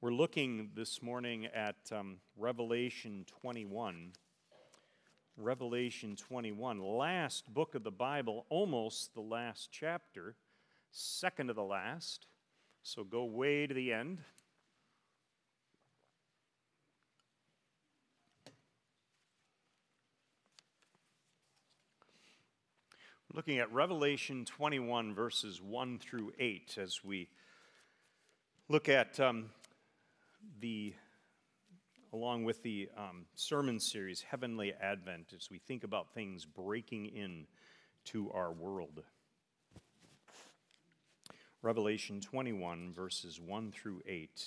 We're looking this morning at Revelation 21. Revelation 21, last book of the Bible, almost the last chapter, second to the last. So go way to the end. We're looking at Revelation 21, verses 1 through 8, as we look at along with the sermon series, Heavenly Advent, as we think about things breaking in to our world. Revelation 21, verses 1 through 8.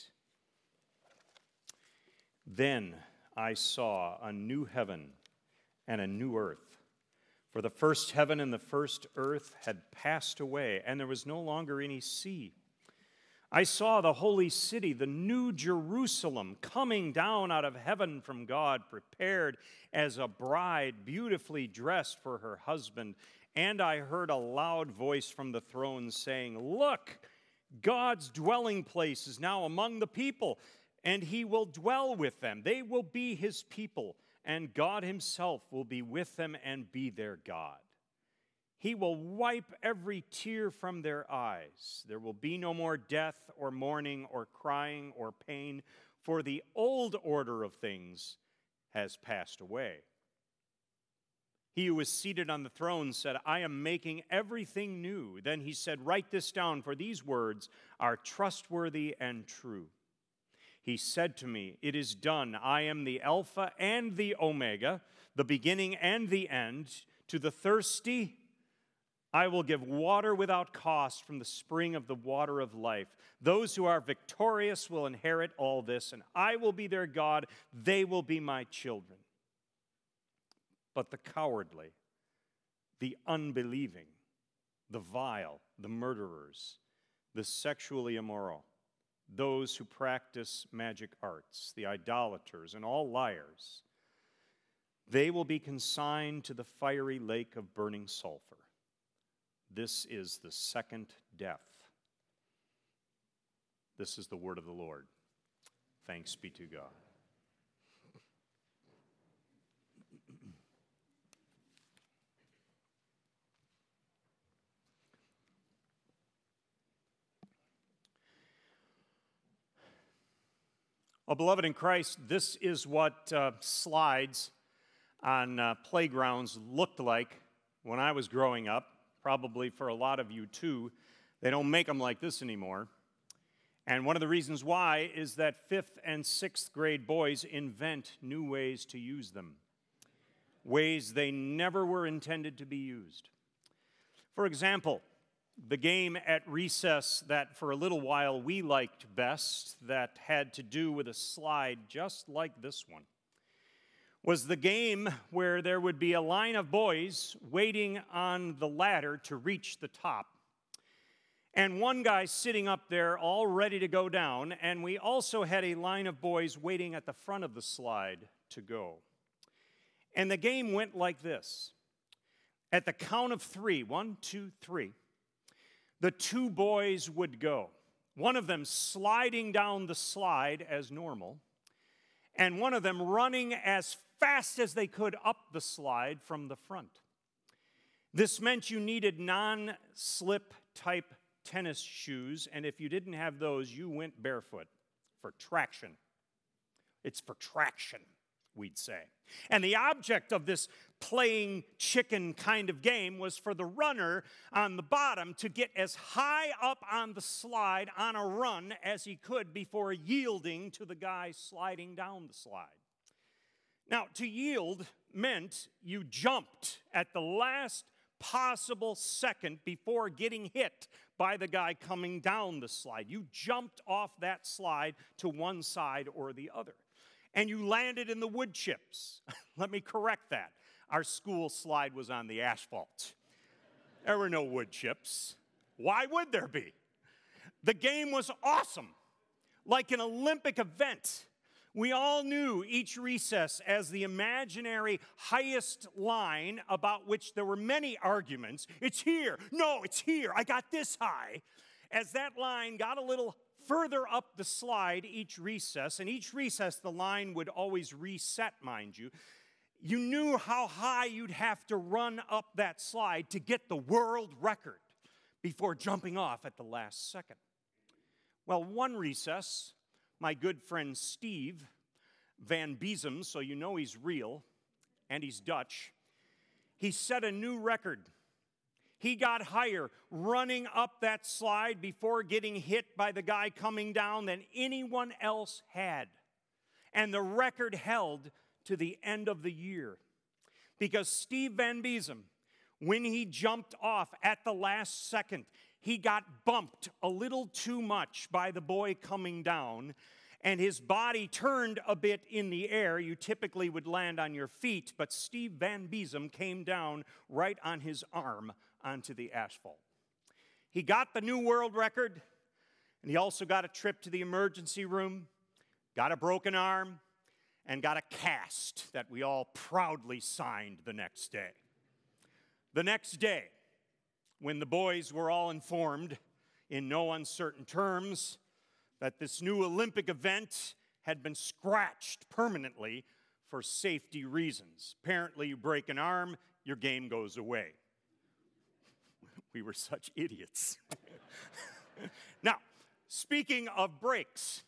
Then I saw a new heaven and a new earth, for the first heaven and the first earth had passed away, and there was no longer any sea. I saw the holy city, the new Jerusalem, coming down out of heaven from God, prepared as a bride beautifully dressed for her husband. And I heard a loud voice from the throne saying, "Look, God's dwelling place is now among the people, and he will dwell with them. They will be his people, and God himself will be with them and be their God. He will wipe every tear from their eyes. There will be no more death or mourning or crying or pain, for the old order of things has passed away." He who was seated on the throne said, "I am making everything new." Then he said, "Write this down, for these words are trustworthy and true." He said to me, "It is done. I am the Alpha and the Omega, the beginning and the end. To the thirsty, I will give water without cost from the spring of the water of life. Those who are victorious will inherit all this, and I will be their God. They will be my children. But the cowardly, the unbelieving, the vile, the murderers, the sexually immoral, those who practice magic arts, the idolaters, and all liars, they will be consigned to the fiery lake of burning sulfur. This is the second death." This is the word of the Lord. Thanks be to God. Well, beloved in Christ, this is what slides on playgrounds looked like when I was growing up. Probably for a lot of you too. They don't make them like this anymore. And one of the reasons why is that 5th and 6th grade boys invent new ways to use them. Ways they never were intended to be used. For example, the game at recess that for a little while we liked best, that had to do with a slide just like this one, was the game where there would be a line of boys waiting on the ladder to reach the top. And one guy sitting up there all ready to go down, and we also had a line of boys waiting at the front of the slide to go. And the game went like this. At the count of 3, 1, 2, 3, the two boys would go. One of them sliding down the slide as normal, and one of them running as fast as they could up the slide from the front. This meant you needed non-slip type tennis shoes, and if you didn't have those, you went barefoot for traction. It's for traction, we'd say. And the object of this playing chicken kind of game was for the runner on the bottom to get as high up on the slide on a run as he could before yielding to the guy sliding down the slide. Now, to yield meant you jumped at the last possible second before getting hit by the guy coming down the slide. You jumped off that slide to one side or the other. And you landed in the wood chips. Let me correct that. Our school slide was on the asphalt. There were no wood chips. Why would there be? The game was awesome, like an Olympic event. We all knew each recess as the imaginary highest line about which there were many arguments. It's here. No, it's here. I got this high. As that line got a little further up the slide each recess, and each recess the line would always reset, mind you, you knew how high you'd have to run up that slide to get the world record before jumping off at the last second. Well, one recess, my good friend Steve Van Beesem, so you know he's real, and he's Dutch, he set a new record. He got higher running up that slide before getting hit by the guy coming down than anyone else had. And the record held to the end of the year. Because Steve Van Beesem, when he jumped off at the last second, he got bumped a little too much by the boy coming down, and his body turned a bit in the air. You typically would land on your feet, but Steve Van Beesem came down right on his arm onto the asphalt. He got the new world record, and he also got a trip to the emergency room, got a broken arm, and got a cast that we all proudly signed the next day. The next day, when the boys were all informed in no uncertain terms that this new Olympic event had been scratched permanently for safety reasons. Apparently, you break an arm, your game goes away. We were such idiots. Now, speaking of breaks,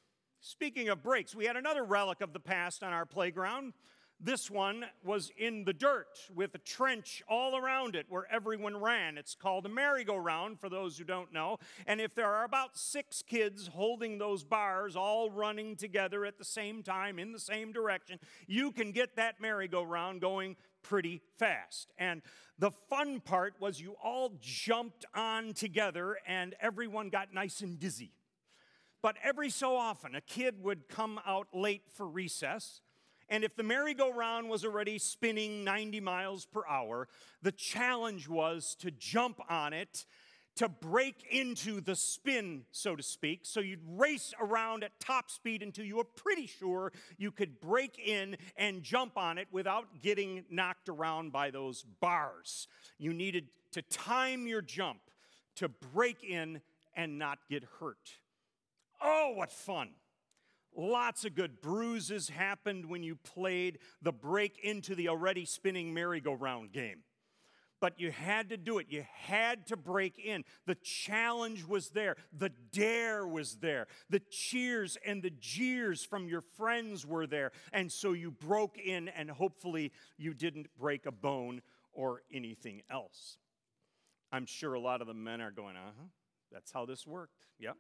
we had another relic of the past on our playground. This one was in the dirt with a trench all around it where everyone ran. It's called a merry-go-round, for those who don't know. And if there are about 6 kids holding those bars all running together at the same time in the same direction, you can get that merry-go-round going pretty fast. And the fun part was you all jumped on together and everyone got nice and dizzy. But every so often, a kid would come out late for recess, and if the merry-go-round was already spinning 90 miles per hour, the challenge was to jump on it, to break into the spin, so to speak. So you'd race around at top speed until you were pretty sure you could break in and jump on it without getting knocked around by those bars. You needed to time your jump to break in and not get hurt. Oh, what fun. Lots of good bruises happened when you played the break into the already spinning merry-go-round game. But you had to do it. You had to break in. The challenge was there. The dare was there. The cheers and the jeers from your friends were there. And so you broke in, and hopefully you didn't break a bone or anything else. I'm sure a lot of the men are going, that's how this worked. Yep.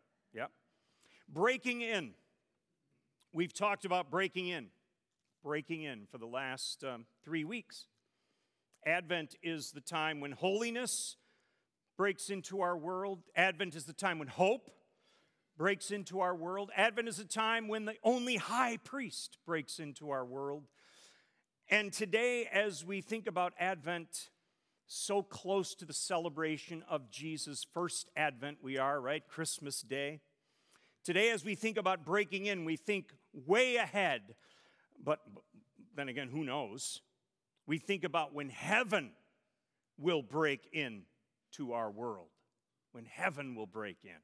Breaking in. We've talked about breaking in for the last 3 weeks. Advent is the time when holiness breaks into our world. Advent is the time when hope breaks into our world. Advent is a time when the only high priest breaks into our world. And today, as we think about Advent, so close to the celebration of Jesus' first Advent we are, right? Christmas Day. Today, as we think about breaking in, we think way ahead. But then again, who knows? We think about when heaven will break in to our world. When heaven will break in.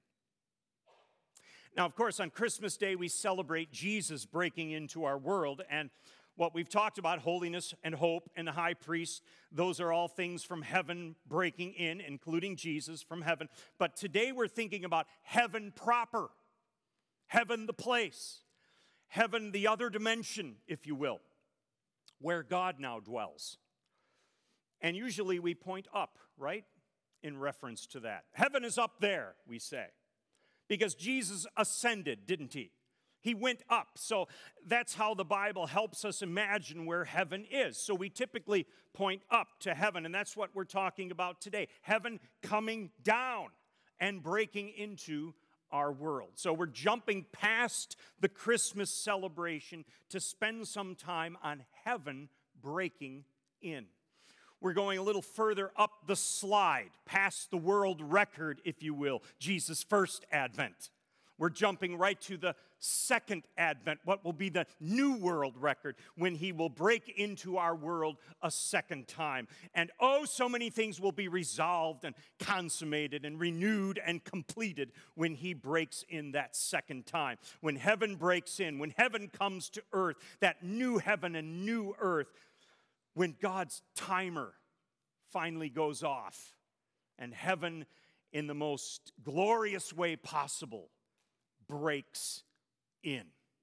Now, of course, on Christmas Day, we celebrate Jesus breaking into our world. And what we've talked about, holiness and hope and the high priest, those are all things from heaven breaking in, including Jesus from heaven. But today we're thinking about heaven proper. Heaven the place. Heaven the other dimension, if you will, where God now dwells. And usually we point up, right, in reference to that. Heaven is up there, we say, because Jesus ascended, didn't he? He went up. So that's how the Bible helps us imagine where heaven is. So we typically point up to heaven, and that's what we're talking about today. Heaven coming down and breaking into our world. So we're jumping past the Christmas celebration to spend some time on heaven breaking in. We're going a little further up the slide, past the world record, if you will, Jesus' first Advent. We're jumping right to the second advent, what will be the new world record, when he will break into our world a second time. And oh, so many things will be resolved and consummated and renewed and completed when he breaks in that second time. When heaven breaks in, when heaven comes to earth, that new heaven and new earth, when God's timer finally goes off and heaven, in the most glorious way possible, breaks in.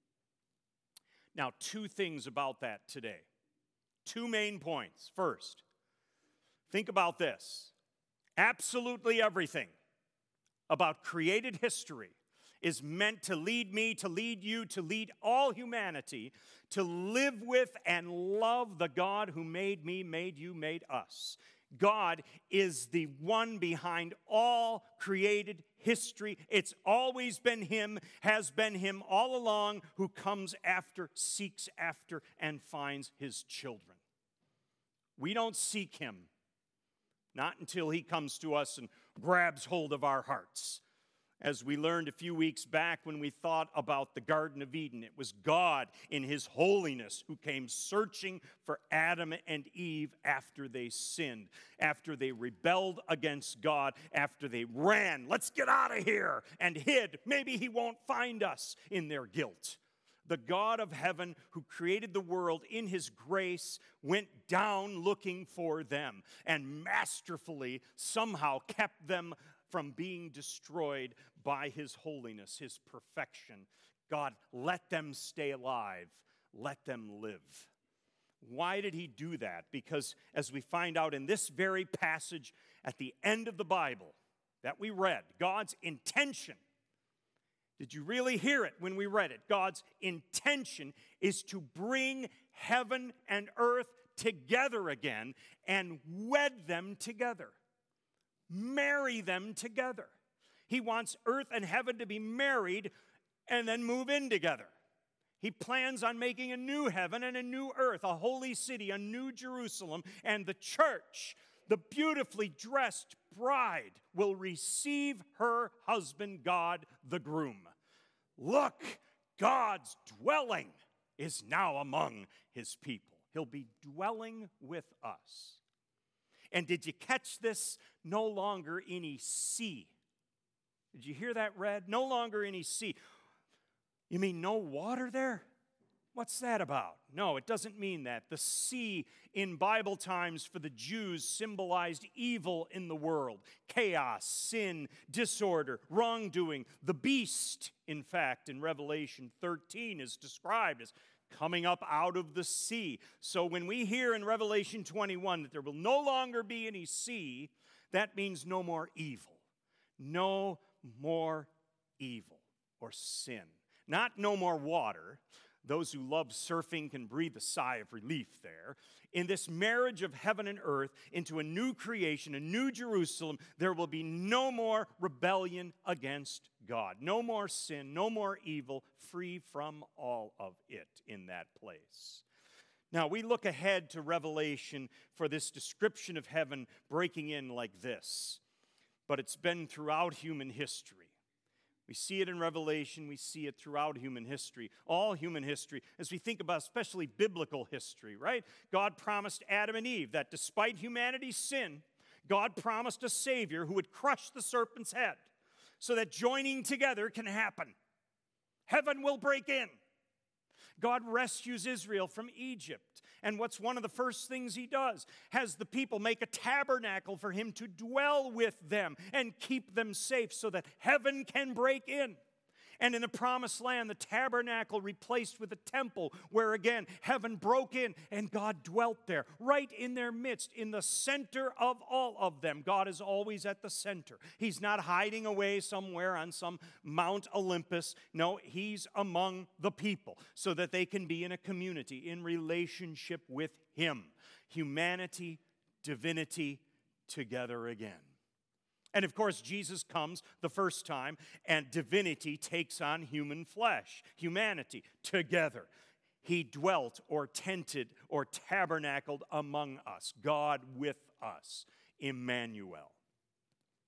Now, two things about that today. Two main points. First, think about this. Absolutely everything about created history is meant to lead me, to lead you, to lead all humanity to live with and love the God who made me, made you, made us. God is the one behind all created history. It's always been him, has been him all along, who comes after, seeks after, and finds his children. We don't seek him, not until he comes to us and grabs hold of our hearts. As we learned a few weeks back when we thought about the Garden of Eden, it was God in his holiness who came searching for Adam and Eve after they sinned, after they rebelled against God, after they ran, let's get out of here, and hid. Maybe he won't find us in their guilt. The God of heaven who created the world in his grace went down looking for them and masterfully somehow kept them from being destroyed by his holiness, his perfection. God, let them stay alive. Let them live. Why did he do that? Because as we find out in this very passage at the end of the Bible that we read, God's intention, did you really hear it when we read it? God's intention is to bring heaven and earth together again and wed them together. Marry them together. He wants earth and heaven to be married and then move in together. He plans on making a new heaven and a new earth, a holy city, a new Jerusalem, and the church, the beautifully dressed bride, will receive her husband, God the groom. Look, God's dwelling is now among his people. He'll be dwelling with us. And did you catch this? No longer any sea. Did you hear that read? No longer any sea. You mean no water there? What's that about? No, it doesn't mean that. The sea in Bible times for the Jews symbolized evil in the world. Chaos, sin, disorder, wrongdoing. The beast, in fact, in Revelation 13 is described as coming up out of the sea. So when we hear in Revelation 21 that there will no longer be any sea, that means no more evil. No more evil or sin. Not no more water. Those who love surfing can breathe a sigh of relief there. In this marriage of heaven and earth into a new creation, a new Jerusalem, there will be no more rebellion against God. No more sin, no more evil, free from all of it in that place. Now, we look ahead to Revelation for this description of heaven breaking in like this. But it's been throughout human history. We see it in Revelation. We see it throughout human history, all human history, as we think about especially biblical history, right? God promised Adam and Eve that despite humanity's sin, God promised a Savior who would crush the serpent's head so that joining together can happen. Heaven will break in. God rescues Israel from Egypt. And what's one of the first things he does? Has the people make a tabernacle for him to dwell with them and keep them safe so that heaven can break in. And in the promised land, the tabernacle replaced with a temple where again, heaven broke in and God dwelt there, right in their midst, in the center of all of them. God is always at the center. He's not hiding away somewhere on some Mount Olympus. No, he's among the people so that they can be in a community, in relationship with him. Humanity, divinity, together again. And of course, Jesus comes the first time, and divinity takes on human flesh, humanity, together. He dwelt or tented or tabernacled among us, God with us, Emmanuel.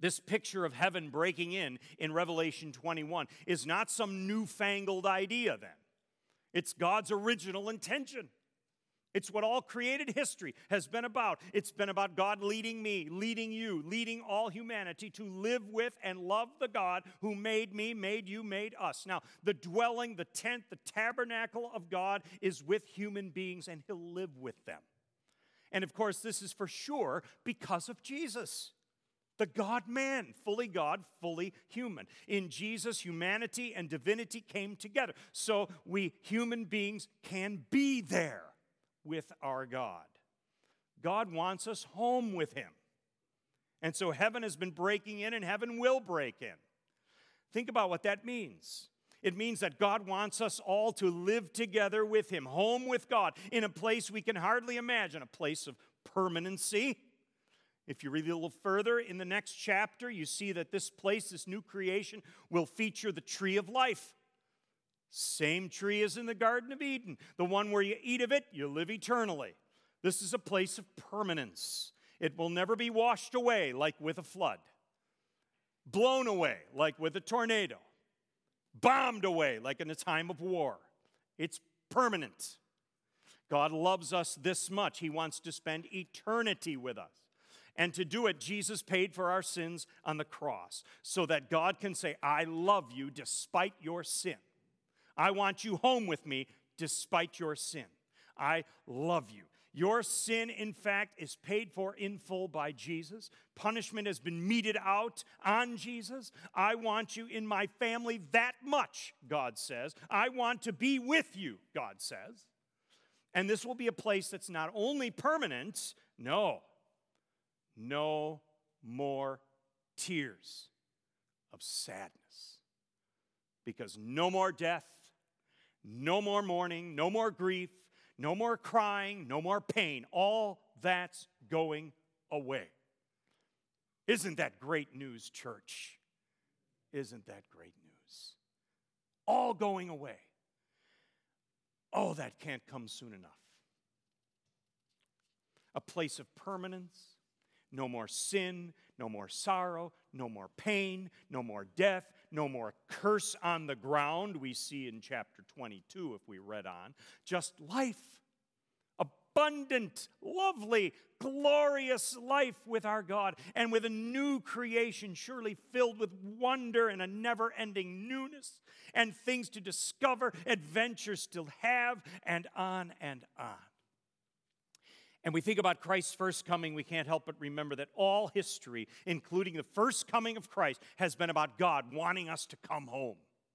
This picture of heaven breaking in Revelation 21 is not some newfangled idea then. It's God's original intention. It's what all created history has been about. It's been about God leading me, leading you, leading all humanity to live with and love the God who made me, made you, made us. Now, the dwelling, the tent, the tabernacle of God is with human beings, and He'll live with them. And of course, this is for sure because of Jesus. The God-man, fully God, fully human. In Jesus, humanity and divinity came together. So we human beings can be there with our God. God wants us home with Him. And so heaven has been breaking in, and heaven will break in. Think about what that means. It means that God wants us all to live together with Him, home with God, in a place we can hardly imagine, a place of permanency. If you read a little further in the next chapter, you see that this place, this new creation, will feature the tree of life. Same tree as in the Garden of Eden. The one where you eat of it, you live eternally. This is a place of permanence. It will never be washed away like with a flood, blown away like with a tornado, bombed away like in a time of war. It's permanent. God loves us this much. He wants to spend eternity with us. And to do it, Jesus paid for our sins on the cross so that God can say, I love you despite your sin. I want you home with me despite your sin. I love you. Your sin, in fact, is paid for in full by Jesus. Punishment has been meted out on Jesus. I want you in my family that much, God says. I want to be with you, God says. And this will be a place that's not only permanent, no more tears of sadness. Because no more death, no more mourning, no more grief, no more crying, no more pain. All that's going away. Isn't that great news, church? Isn't that great news? All going away. Oh, that can't come soon enough. A place of permanence. No more sin, no more sorrow, no more pain, no more death, no more curse on the ground, we see in chapter 22 if we read on. Just life, abundant, lovely, glorious life with our God, and with a new creation surely filled with wonder and a never-ending newness, and things to discover, adventures to have, and on and on. And we think about Christ's first coming, we can't help but remember that all history, including the first coming of Christ, has been about God wanting us to come home.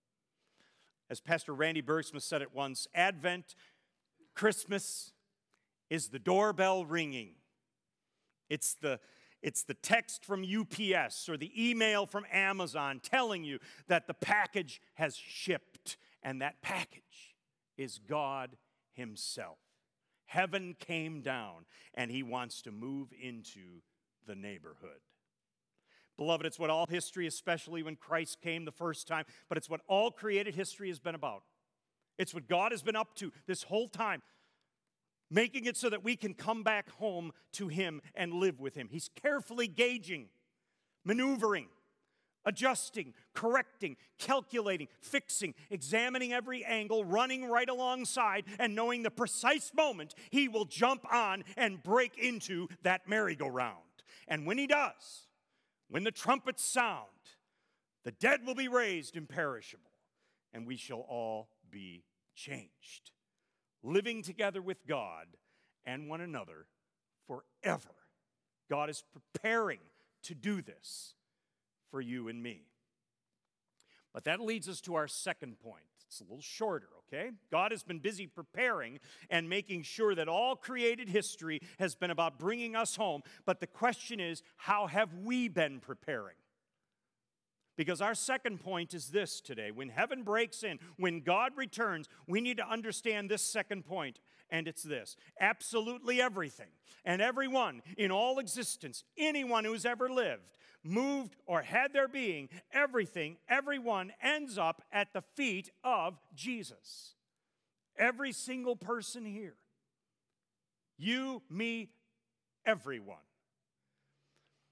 As Pastor Randy Bergsma said it once, Advent, Christmas, is the doorbell ringing. It's the text from UPS or the email from Amazon telling you that the package has shipped, and that package is God Himself. Heaven came down, and He wants to move into the neighborhood. Beloved, it's what all history, especially when Christ came the first time, but it's what all created history has been about. It's what God has been up to this whole time, making it so that we can come back home to Him and live with Him. He's carefully gauging, maneuvering, adjusting, correcting, calculating, fixing, examining every angle, running right alongside, and knowing the precise moment He will jump on and break into that merry-go-round. And when He does, when the trumpets sound, the dead will be raised imperishable, and we shall all be changed, living together with God and one another forever. God is preparing to do this for you and me. But that leads us to our second point. It's a little shorter, okay? God has been busy preparing and making sure that all created history has been about bringing us home. But the question is, how have we been preparing? Because our second point is this today. When heaven breaks in, when God returns, we need to understand this second point, and it's this. Absolutely everything and everyone in all existence, anyone who's ever lived, moved, or had their being, everything, everyone ends up at the feet of Jesus. Every single person here. You, me, everyone.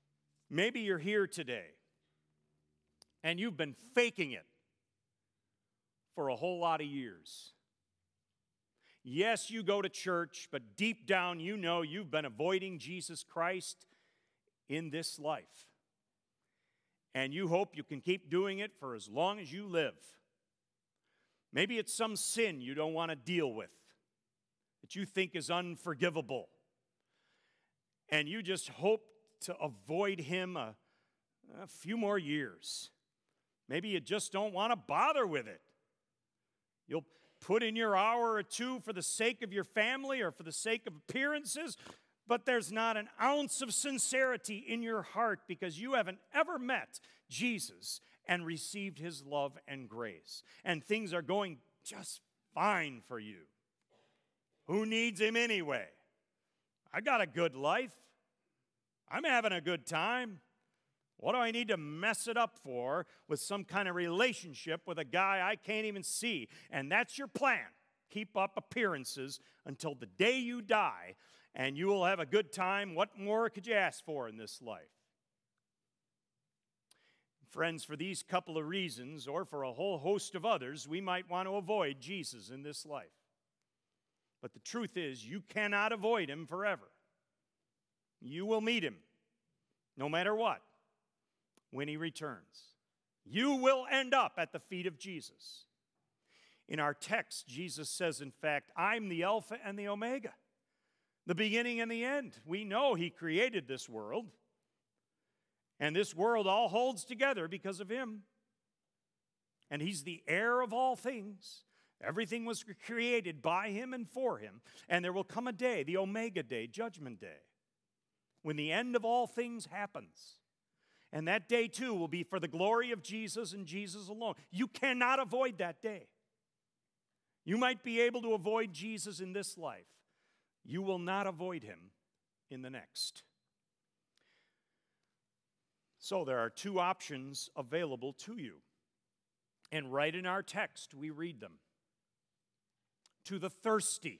Maybe you're here today and you've been faking it for a whole lot of years. Yes, you go to church, but deep down you know you've been avoiding Jesus Christ in this life. And you hope you can keep doing it for as long as you live. Maybe it's some sin you don't want to deal with, that you think is unforgivable. And you just hope to avoid him a few more years. Maybe you just don't want to bother with it. You'll put in your hour or two for the sake of your family or for the sake of appearances, but there's not an ounce of sincerity in your heart because you haven't ever met Jesus and received his love and grace. And things are going just fine for you. Who needs him anyway? I got a good life. I'm having a good time. What do I need to mess it up for with some kind of relationship with a guy I can't even see? And that's your plan. Keep up appearances until the day you die, and you will have a good time. What more could you ask for in this life? Friends, for these couple of reasons, or for a whole host of others, we might want to avoid Jesus in this life. But the truth is, you cannot avoid him forever. You will meet him, no matter what, when he returns. You will end up at the feet of Jesus. In our text, Jesus says, in fact, I'm the Alpha and the Omega, the beginning and the end. We know he created this world, and this world all holds together because of him. And he's the heir of all things. Everything was created by him and for him. And there will come a day, the Omega Day, Judgment Day, when the end of all things happens. And that day, too, will be for the glory of Jesus and Jesus alone. You cannot avoid that day. You might be able to avoid Jesus in this life. You will not avoid him in the next. So there are two options available to you. And right in our text, we read them. To the thirsty,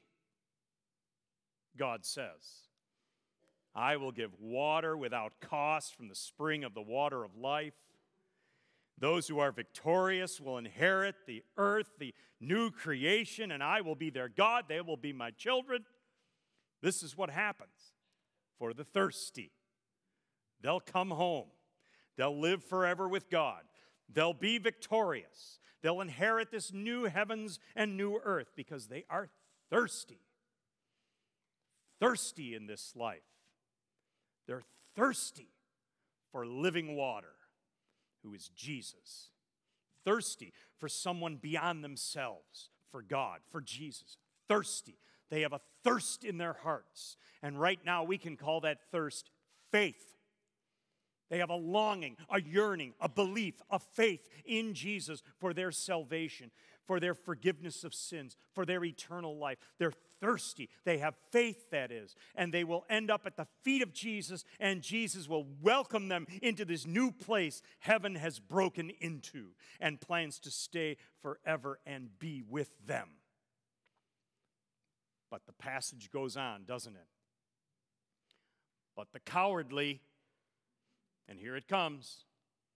God says, I will give water without cost from the spring of the water of life. Those who are victorious will inherit the earth, the new creation, and I will be their God. They will be my children. This is what happens for the thirsty. They'll come home. They'll live forever with God. They'll be victorious. They'll inherit this new heavens and new earth because they are thirsty. Thirsty in this life. They're thirsty for living water, who is Jesus. Thirsty for someone beyond themselves, for God, for Jesus. Thirsty. They have a thirst in their hearts. And right now we can call that thirst faith. They have a longing, a yearning, a belief, a faith in Jesus for their salvation, for their forgiveness of sins, for their eternal life. They're thirsty. They have faith, that is. And they will end up at the feet of Jesus, and Jesus will welcome them into this new place heaven has broken into and plans to stay forever and be with them. But the passage goes on, doesn't it? But the cowardly, and here it comes,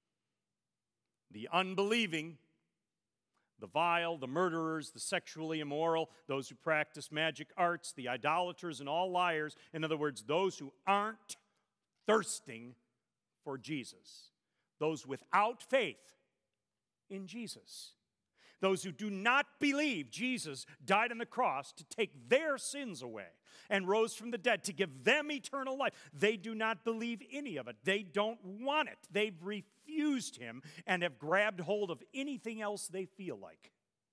the unbelieving, the vile, the murderers, the sexually immoral, those who practice magic arts, the idolaters, and all liars. In other words, those who aren't thirsting for Jesus. Those without faith in Jesus. Those who do not believe Jesus died on the cross to take their sins away and rose from the dead to give them eternal life. They do not believe any of it. They don't want it. They've refused him and have grabbed hold of anything else they feel like.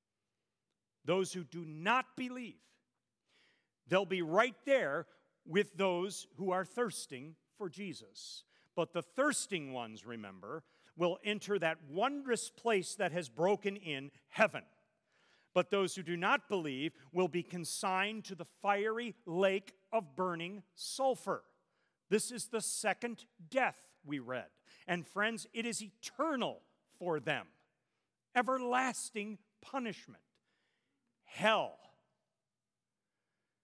Those who do not believe, they'll be right there with those who are thirsting for Jesus. But the thirsting ones, remember, will enter that wondrous place that has broken in, heaven. But those who do not believe will be consigned to the fiery lake of burning sulfur. This is the second death, we read. And friends, it is eternal for them. Everlasting punishment. Hell.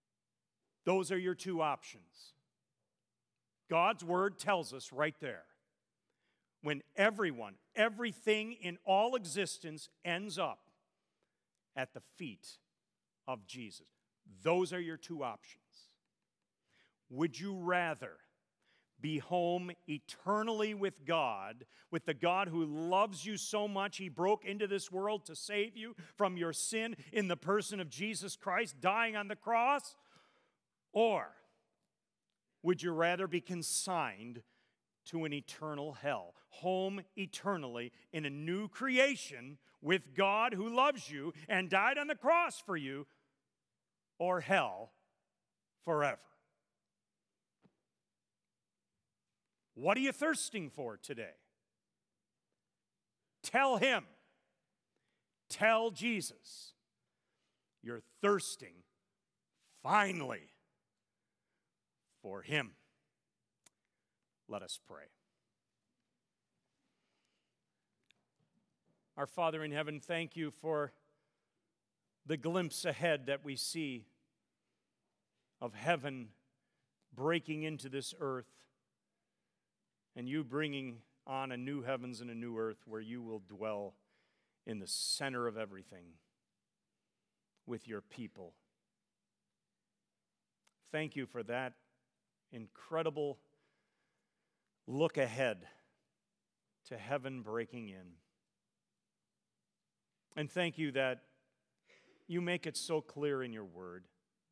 Those are your two options. God's word tells us right there. when everyone, everything in all existence ends up at the feet of Jesus. Those are your two options. Would you rather be home eternally with God, with the God who loves you so much he broke into this world to save you from your sin in the person of Jesus Christ dying on the cross? Or would you rather be consigned to an eternal hell, home eternally in a new creation with God who loves you and died on the cross for you, or hell forever? What are you thirsting for today? Tell him. Tell Jesus. You're thirsting finally for him. Let us pray. Our Father in heaven, thank you for the glimpse ahead that we see of heaven breaking into this earth, and you bringing on a new heavens and a new earth where you will dwell in the center of everything with your people. Thank you for that incredible look ahead to heaven breaking in. And thank you that you make it so clear in your word.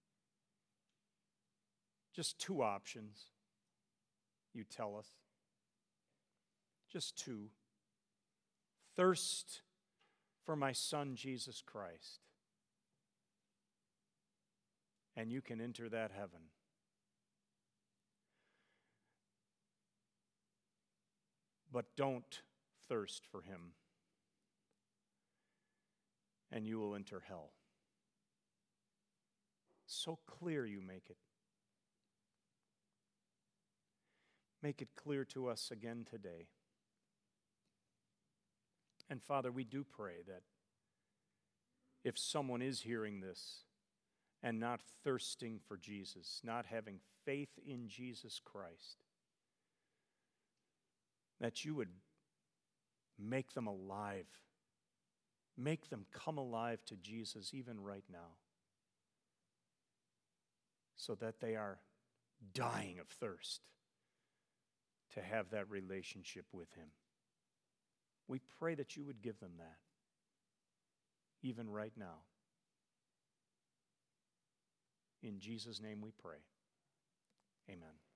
Just two options, you tell us. Just two. Thirst for my Son, Jesus Christ. And you can enter that heaven. But don't thirst for him, and you will enter hell. So clear you make it. Make it clear to us again today. And Father, we do pray that if someone is hearing this and not thirsting for Jesus, not having faith in Jesus Christ, that you would make them alive. Make them come alive to Jesus even right now, so that they are dying of thirst to have that relationship with him. We pray that you would give them that, even right now. In Jesus' name we pray. Amen.